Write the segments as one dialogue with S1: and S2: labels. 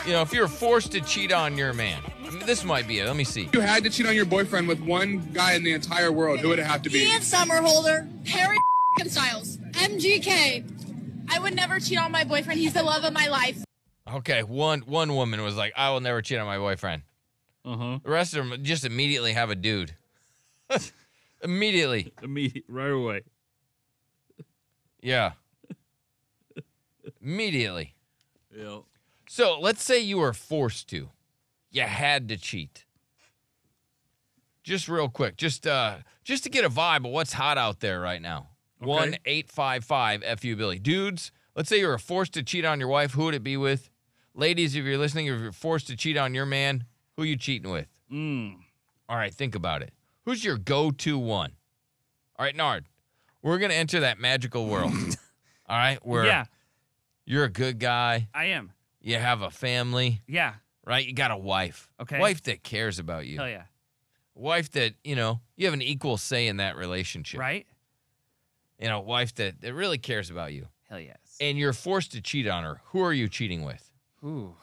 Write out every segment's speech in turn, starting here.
S1: if you're forced to cheat on your man, this might be it. Let me see.
S2: You had to cheat on your boyfriend with one guy in the entire world. Who would it have to be?
S3: Ian Somerhalder, Harry Styles, MGK. I would never cheat on my boyfriend. He's the love of my life.
S1: Okay, one woman was like, I will never cheat on my boyfriend.
S4: Uh-huh.
S1: The rest of them just immediately have a dude. Immediately.
S4: Right away.
S1: Yeah. Immediately.
S4: Yeah.
S1: So let's say you were forced to. You had to cheat. Just real quick, just to get a vibe of what's hot out there right now.
S4: Okay.
S1: 1-855-FU-Billy. Dudes, let's say you were forced to cheat on your wife. Who would it be with? Ladies, if you're listening, if you're forced to cheat on your man, who you cheating with? All right, think about it. Who's your go-to one? All right, Nard, we're going to enter that magical world. All right? Where you're a good guy.
S5: I am.
S1: You have a family.
S5: Yeah.
S1: Right? You got a wife.
S5: Okay.
S1: Wife that cares about you.
S5: Hell yeah.
S1: Wife that, you have an equal say in that relationship.
S5: Right?
S1: Wife that really cares about you.
S5: Hell yes.
S1: And you're forced to cheat on her. Who are you cheating with?
S5: Ooh.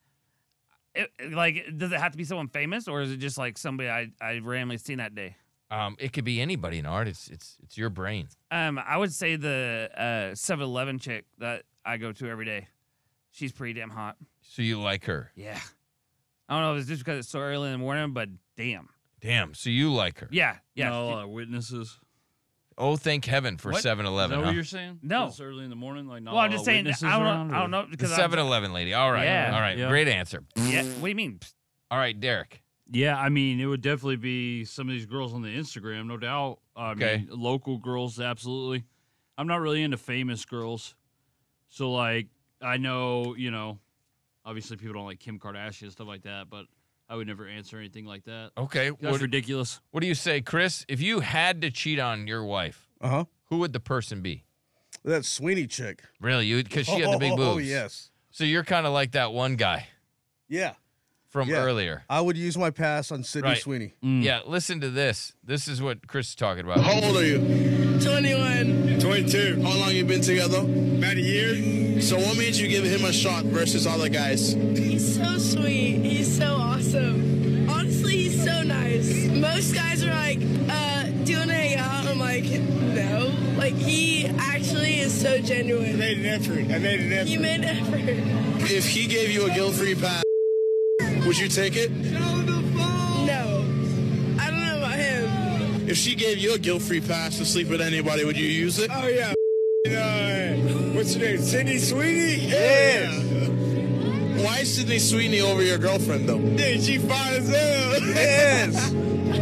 S5: Does it have to be someone famous, or is it just like somebody I randomly seen that day?
S1: It could be anybody, Nard. It's your brain.
S5: I would say the 7-Eleven chick that I go to every day. She's pretty damn hot.
S1: So you like her?
S5: Yeah. I don't know if it's just because it's so early in the morning, but damn.
S1: Damn. So you like her?
S5: Yeah. Yeah.
S4: Not a lot of witnesses.
S1: Oh, thank heaven for
S5: What?
S1: 7-Eleven.
S4: Is that
S1: huh?
S4: what you're saying?
S5: No.
S4: It's early in the morning. Like, not
S5: Well,
S4: a
S5: I'm
S4: lot
S5: just
S4: of
S5: saying.
S4: witnesses
S5: I
S4: around,
S5: don't know
S1: The
S5: because
S1: 7-Eleven lady. All right.
S5: Yeah.
S1: All right.
S4: Yeah.
S1: Great answer.
S5: Yeah. What do you mean?
S1: All right, Derek.
S4: Yeah, I mean, it would definitely be some of these girls on the Instagram, no doubt. I mean, local girls, absolutely. I'm not really into famous girls. So, like, I know, obviously people don't like Kim Kardashian and stuff like that, but I would never answer anything like that.
S1: Okay.
S4: That's ridiculous.
S1: What do you say, Chris? If you had to cheat on your wife, who would the person be?
S6: That Sweeney chick.
S1: Really? Because she had the big boobs.
S6: Oh, yes.
S1: So you're kind of like that one guy
S6: Yeah.
S1: from earlier.
S6: I would use my pass on Sydney
S1: Right.
S6: Sweeney.
S1: Yeah, listen to this. This is what Chris is talking about.
S7: How old are you?
S3: 21.
S7: 22. How long you been together?
S2: About a year.
S7: So what made you give him a shot versus other guys?
S3: He's so sweet. He's so awesome. Honestly, he's so nice. Most guys are like, do you want to hang out? I'm like, no. Like, he actually is so genuine.
S2: I made an effort.
S3: You made an effort.
S7: If he gave you a guilt-free pass, would you take it?
S3: No. I don't know about him.
S7: If she gave you a guilt-free pass to sleep with anybody, would you use it?
S2: Oh, yeah. What's your name? Sydney Sweeney?
S7: Yeah. Why is Sydney Sweeney over your girlfriend, though?
S2: Dude, she fine as hell.
S6: Yes.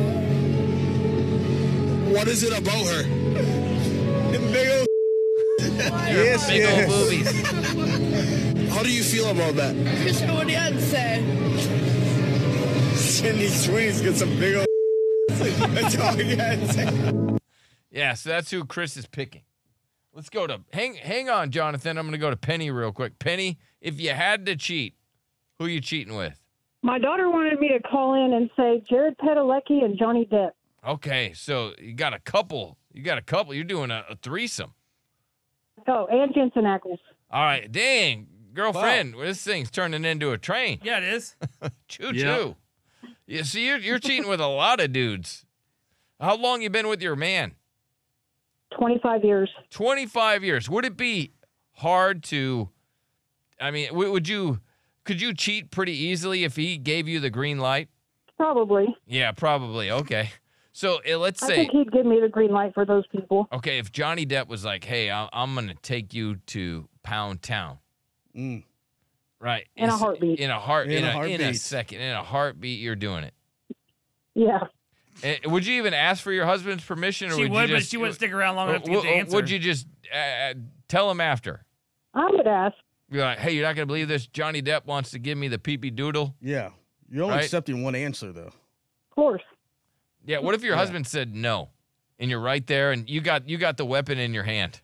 S7: What is it about her?
S2: Them big old
S6: Yes,
S1: Big
S6: yes.
S1: old boobies.
S7: How do you feel about that?
S3: Christian, what do you have to say?
S2: Sydney Sweeney's got some big old That's all you got to say.
S1: Yeah, so that's who Chris is picking. Let's go to hang on, Jonathan. I'm going to go to Penny real quick. Penny, if you had to cheat, who you cheating with?
S8: My daughter wanted me to call in and say Jared Padalecki and Johnny Depp.
S1: Okay, so you got a couple. You're doing a threesome.
S8: Oh, and Jensen Ackles.
S1: All right, dang, girlfriend, this thing's turning into a train.
S5: Yeah, it is.
S1: Choo
S4: Yep.
S1: choo. Yeah, see, you're cheating with a lot of dudes. How long you been with your man?
S8: 25 years.
S1: 25 years. Would it be hard to? I mean, could you cheat pretty easily if he gave you the green light?
S8: Probably.
S1: Yeah, probably. Okay. So let's
S8: I
S1: say,
S8: think he'd give me the green light for those people.
S1: okay, if Johnny Depp was like, "Hey, I'm gonna take you to Pound Town," right?
S8: In a heartbeat.
S1: In a
S6: heartbeat.
S1: second, in a heartbeat, you're doing it.
S8: Yeah.
S1: Would you even ask for your husband's permission, or
S5: She
S1: would
S5: would,
S1: you
S5: but
S1: just,
S5: she wouldn't stick around long enough to get the answer.
S1: Would you just tell him after?
S8: I would ask.
S1: You're like, "Hey, you're not gonna believe this. Johnny Depp wants to give me the pee-pee doodle."
S6: Yeah. You're only
S1: Right.
S6: accepting one answer, though.
S8: Of course.
S1: Yeah. What if your husband said no, and you're right there, and you got the weapon in your hand?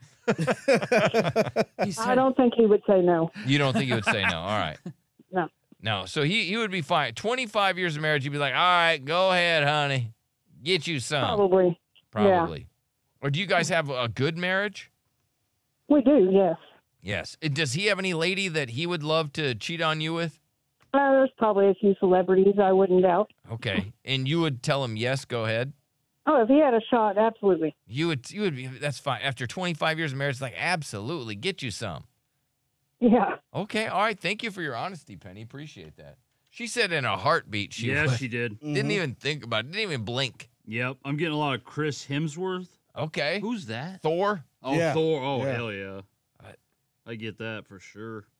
S8: I don't think he would say no.
S1: You don't think he would say no? All right.
S8: No.
S1: No. So he would be fine. 25 years of marriage, you'd be like, "All right, go ahead, honey, get you some."
S8: Probably.
S1: Probably. Or do you guys have a good marriage?
S8: We do, yes.
S1: Yes. Does he have any lady that he would love to cheat on you with?
S8: There's probably a few celebrities I wouldn't doubt.
S1: Okay. And you would tell him, yes, go ahead?
S8: Oh, if he had a shot, absolutely.
S1: You would be, that's fine. After 25 years of marriage, it's like, absolutely, get you some.
S8: Yeah.
S1: Okay. All right. Thank you for your honesty, Penny. Appreciate that. She said in a heartbeat she
S4: Yeah,
S1: would.
S4: she did.
S1: Didn't even think about it. Didn't even blink.
S4: Yep. I'm getting a lot of Chris Hemsworth.
S1: Okay.
S4: Who's that?
S1: Thor?
S4: Oh,
S6: Yeah.
S4: Thor. Oh,
S6: Yeah.
S4: hell yeah. I get that for sure.